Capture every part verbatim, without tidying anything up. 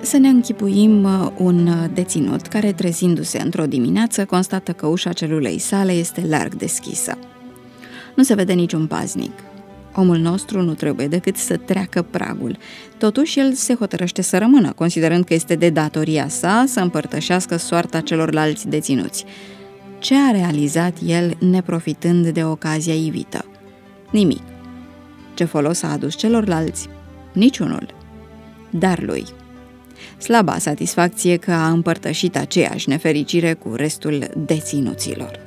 Să ne închipuim un deținut care, trezindu-se într-o dimineață, constată că ușa celulei sale este larg deschisă. Nu se vede niciun paznic. Omul nostru nu trebuie decât să treacă pragul. Totuși, el se hotărăște să rămână, considerând că este de datoria sa să împărtășească soarta celorlalți deținuți. Ce a realizat el neprofitând de ocazia ivită? Nimic. Ce folos a adus celorlalți? Niciunul. Dar lui. Slaba satisfacție că a împărtășit aceeași nefericire cu restul deținuților.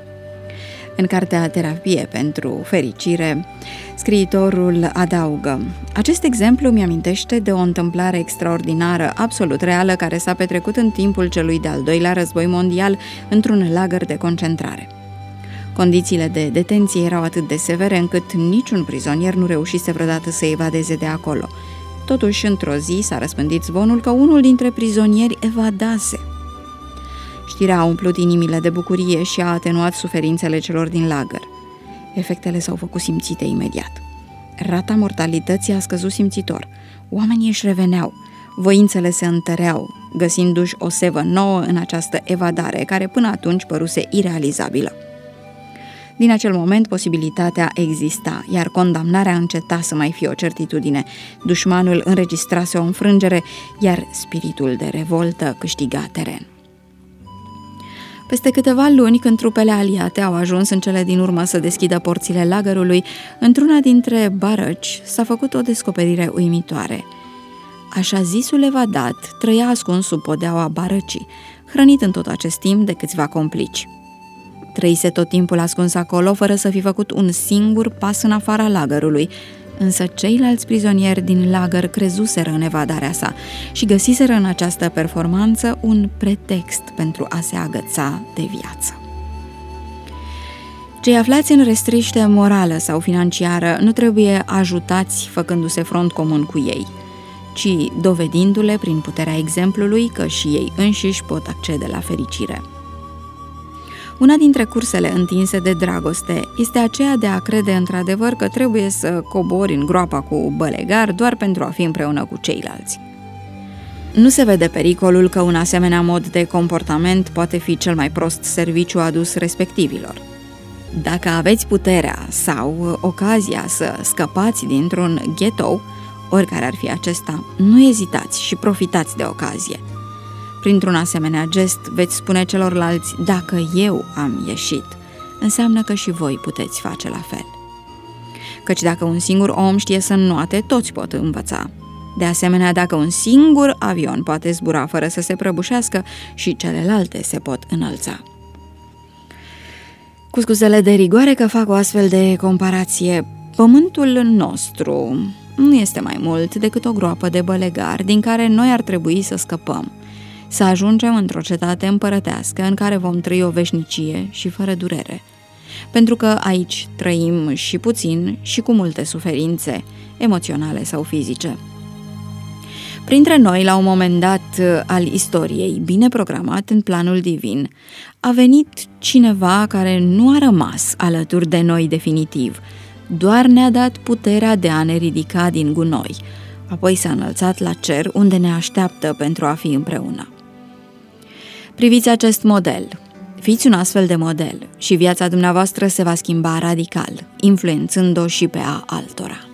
În cartea Terapie pentru fericire, scriitorul adaugă: acest exemplu mi-amintește de o întâmplare extraordinară, absolut reală, care s-a petrecut în timpul celui de-al doilea război mondial într-un lagăr de concentrare. Condițiile de detenție erau atât de severe încât niciun prizonier nu reușise vreodată să evadeze de acolo. Totuși, într-o zi s-a răspândit zvonul că unul dintre prizonieri evadase. Știrea a umplut inimile de bucurie și a atenuat suferințele celor din lagăr. Efectele s-au făcut simțite imediat. Rata mortalității a scăzut simțitor. Oamenii își reveneau, voințele se întăreau, găsindu-și o sevă nouă în această evadare, care până atunci păruse irealizabilă. Din acel moment, posibilitatea exista, iar condamnarea înceta să mai fie o certitudine. Dușmanul înregistrase o înfrângere, iar spiritul de revoltă câștiga teren. Peste câteva luni, când trupele aliate au ajuns în cele din urmă să deschidă porțile lagărului, într-una dintre barăci s-a făcut o descoperire uimitoare. Așa zisul evadat trăia ascuns sub podeaua barăcii, hrănit în tot acest timp de câțiva complici. Trăise tot timpul ascuns acolo, fără să fi făcut un singur pas în afara lagărului, însă ceilalți prizonieri din lagăr crezuseră în evadarea sa și găsiseră în această performanță un pretext pentru a se agăța de viață. Cei aflați în restriște morală sau financiară nu trebuie ajutați făcându-se front comun cu ei, ci dovedindu-le prin puterea exemplului că și ei înșiși pot accede la fericire. Una dintre cursele întinse de dragoste este aceea de a crede într-adevăr că trebuie să cobori în groapa cu bălegar doar pentru a fi împreună cu ceilalți. Nu se vede pericolul că un asemenea mod de comportament poate fi cel mai prost serviciu adus respectivilor. Dacă aveți puterea sau ocazia să scăpați dintr-un ghetou, oricare ar fi acesta, nu ezitați și profitați de ocazie. Printr-un asemenea gest veți spune celorlalți: dacă eu am ieșit, înseamnă că și voi puteți face la fel. Căci dacă un singur om știe să înnoate, toți pot învăța. De asemenea, dacă un singur avion poate zbura fără să se prăbușească, și celelalte se pot înălța. Cu scuzele de rigoare că fac o astfel de comparație, pământul nostru nu este mai mult decât o groapă de bălegar din care noi ar trebui să scăpăm, să ajungem într-o cetate împărătească în care vom trăi o veșnicie și fără durere. Pentru că aici trăim și puțin și cu multe suferințe, emoționale sau fizice. Printre noi, la un moment dat al istoriei, bine programat în planul divin, a venit cineva care nu a rămas alături de noi definitiv, doar ne-a dat puterea de a ne ridica din gunoi, apoi s-a înălțat la cer unde ne așteaptă pentru a fi împreună. Priviți acest model, fiți un astfel de model și viața dumneavoastră se va schimba radical, influențând-o și pe a altora.